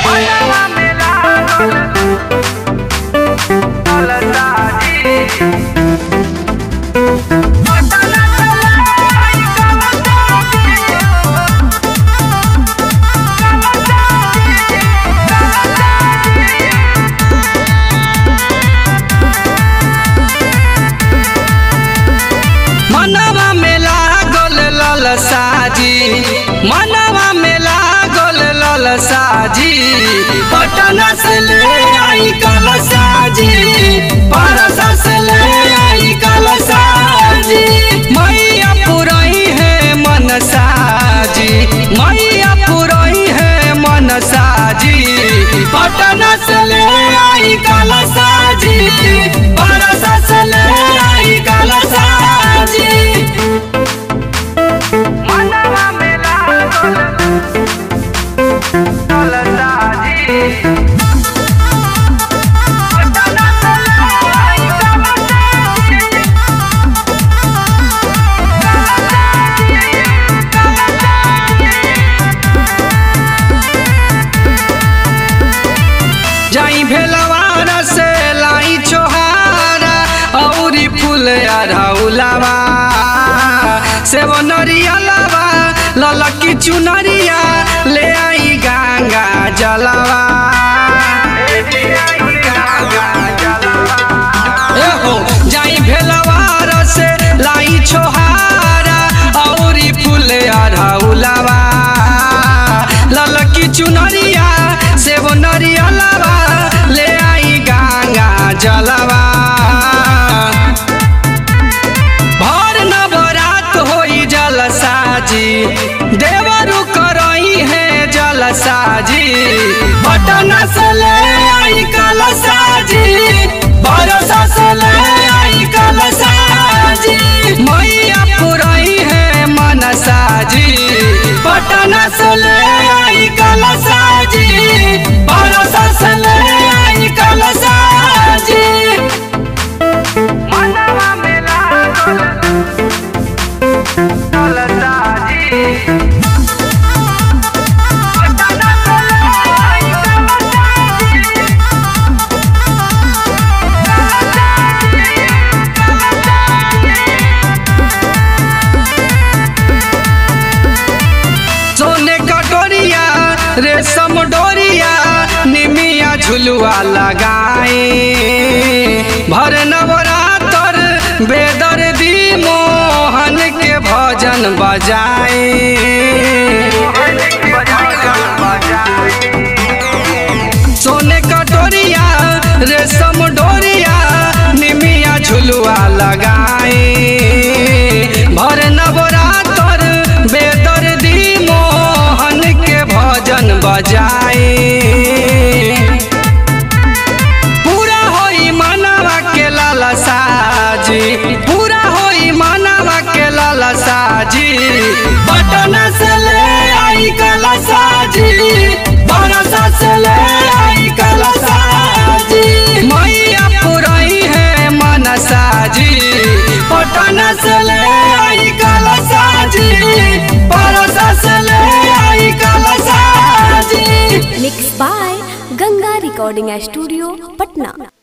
मनवा में लागल ललसाजी पटना से ले आई कलसाजी परसा से ले आई कलसाजी मैया पुरई है मनसाजी मैया पुरई है मनसाजी पटना से ले आई कलसाजी परसा से ले आई कलसाजी जाई भेलवारा से लाई चोहारा औरी फूल अरहुलवा सेव नरियलवा ललकी चुनरिया ले आई गंगा जलवा जाई भेलवारा से लाई चोहारा औरी फूल अरहुलवा ललकी चुनरिया सेव नरियलवा ले आई गंगा जलवा भर नवरात होई जलसाजी देवरु करई है जलसाजी पटना से ले आई कलसाजी बरसा से ले आई कलसाजी मैया पुरई है मनसाजी पटना से ले आई कलसाजी बरसा से ले आई कलसाजी मनवा में लागल ललसाजी पटना से ले आई सोने कटोरिया रेशम डोरिया निमिया झुलुआ लगाए भर नवरात्र बेदर्दी मोहन के भजन बजाए सोने कटोरिया रेशम डोरिया निमिया झुलुआ लगाए भर नवरात्र बेदर्दी मोहन के भजन बजाए पूरा होई मनवा के ललसाजी पूरा होई मनवा के ललसाजी पटना से ले आई कलसाजी बरसा से ले आई कलसाजी मैया पुरई है मनसाजी पटना से ले आई कलसाजी बरसा से ले आई कलसाजी mix by Ganga recording studio Patna.